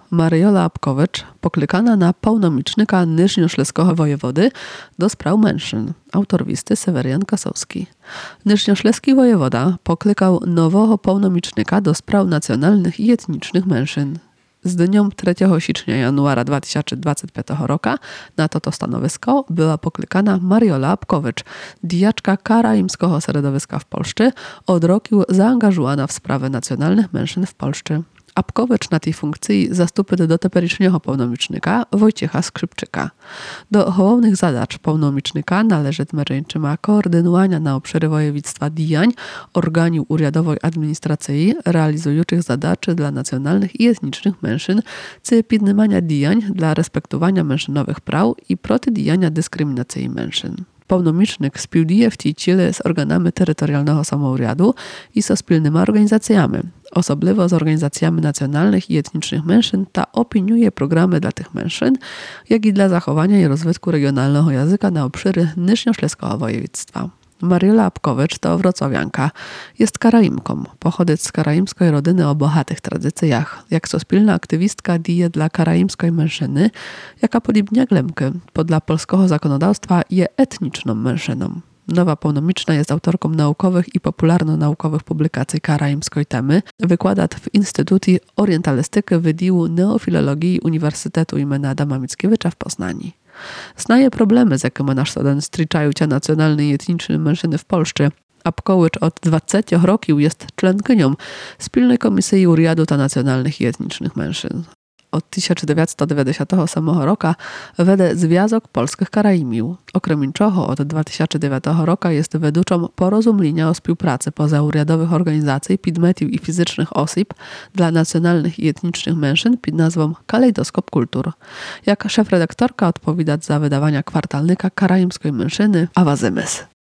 Mariola Apkowicz, poklykana na pełnomocnika Nyżnioszleskiego wojewody do spraw mężczyzn. Autor listy Sewerian Kasowski. Nyżnioszleski wojewoda poklykał nowego pełnomocnika do spraw nacjonalnych i etnicznych mężczyzn. Z dnią 3 sierpnia januara 2025 roku na to stanowisko była poklykana Mariola Apkowicz, diaczka karaimskiego środowiska w Polsce, od roku zaangażowana w sprawy nacjonalnych mężczyzn w Polsce. Apkowicz na tej funkcji zastupuje do teperycznego pełnomocnika Wojciecha Skrzypczyka. Do głównych zadań pełnomocnika należy mierzyma koordynowania na obszary województwa działań organów urządowej administracji realizujących zadania dla nacjonalnych i etnicznych mężczyzn, czy pilnowania działań dla respektowania mężczyznowych praw i protydziałania dyskryminacji mężczyzn. Pełnomocnik współdziała w tej ciele z organami terytorialnego samourządu i ze wspólnymi organizacjami. Osobliwo z organizacjami nacjonalnych i etnicznych mężczyzn ta opiniuje programy dla tych mężczyzn, jak i dla zachowania i rozwoju regionalnego języka na obszary Nyżnioszleskiego województwa. Mariola Apkowicz to wrocławianka. Jest karaimką. Pochodzi z karaimskiej rodziny o bogatych tradycjach. Jak sospilna aktywistka dzieje dla karaimskiej mężczyzny, jaka podobnie Glemky, podle polskiego zakonodawstwa je etniczną mężczyzną. Nowa pełnomocna jest autorką naukowych i popularno-naukowych publikacji karaimskiej temy. Wykłada w Instytucie Orientalistyki Wydziału Neofilologii Uniwersytetu im. Adama Mickiewicza w Poznaniu. Znaje problemy, z jakimi nasz student styczają się nacjonalne i etniczne mężczyzny w Polsce. Apkowicz od 20 roku jest członkynią Wspólnej Komisji Urządu ta Nacjonalnych i Etnicznych Mężczyzn. Od 1998 roku wede Związek Polskich Karaimiów. Okrem czego od 2009 roku jest weduczą porozumienia o współpracy pozaurządowych organizacji podmiotów i fizycznych osób dla nacjonalnych i etnicznych mężczyzn pod nazwą Kalejdoskop Kultur. Jak szef-redaktorka odpowiada za wydawania kwartalnika karaimskiej mężczyzny Awa Zymys.